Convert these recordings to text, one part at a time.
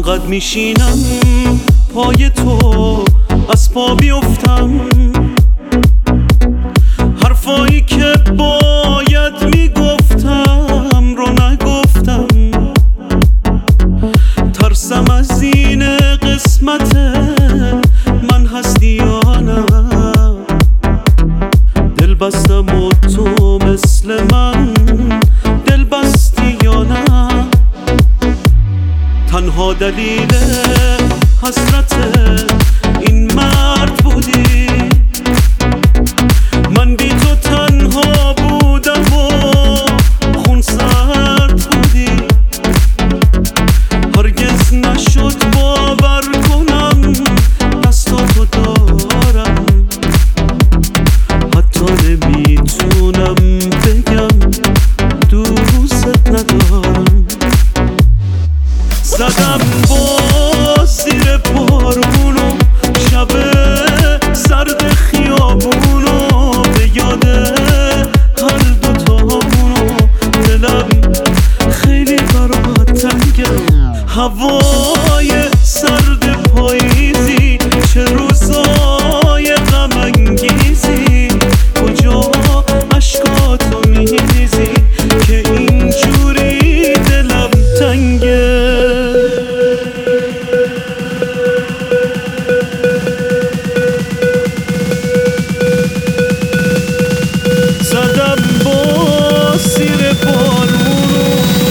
انقدر میشینم پای تو از پا بیفتم، حرفایی که باید میگفتم رو نگفتم. ترسم از این قسمت من هستی یا نه، دل بستم و تو مثل من دل بستی یا نه. تنها دلیل حسرت این مرد بودی، من بی تو تنها بودم و خون سرد بودی. هرگز نشد باور کنم دستاتو دارم، حتی نمیتونم بگم دوست ندارم. زدم با زیر بارونو شب سرد خیابونو، به یاد هر دوتامونو دلم خیلی برات تنگه. هوای سرد پاییزی، چه روزای غم انگیزی، کجا عشقاتو میریزی که اینجوری دلم تنگه. زدم با زیر بارونو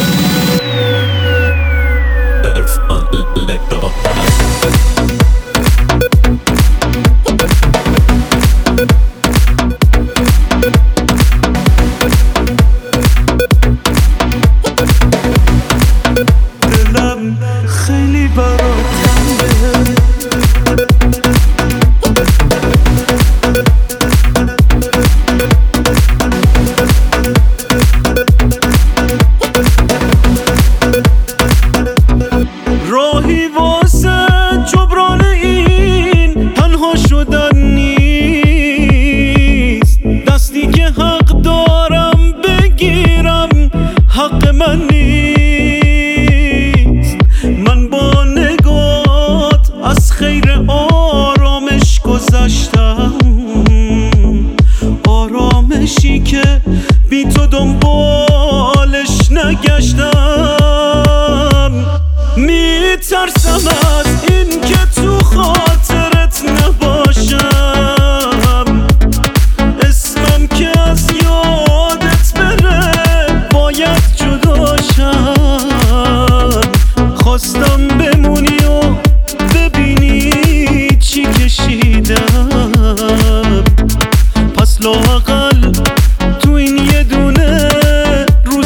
دلم خیلی برات تنگه. راهی واسه جبران این تنها شدن نیست، دستی که حق دارم بگیرم حق من نیست. من با نگات از خیر آرامش گذشتم، آرامشی که بی تو دنبالش نگشتم. میترسم از این که تو خاطرت نباشم، اسمم که از یادت بره باید جداشم. خواستم بمونی و ببینی چی کشیدم، پس لااقل تو این یه دونه رو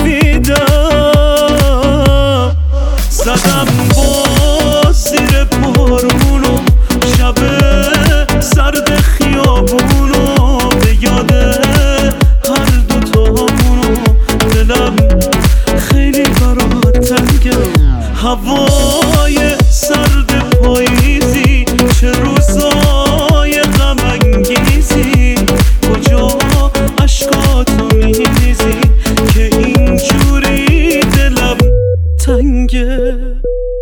سفیدم. زدم با زیر بارونو شب سرد خیابونو، به یاد هر دوتامونو دلم خیلی برات تنگه. هوای سرد پاییزی، چه روزای غم انگیزی، کجا عشقاتو میریزی که اینجوری دلم تنگه.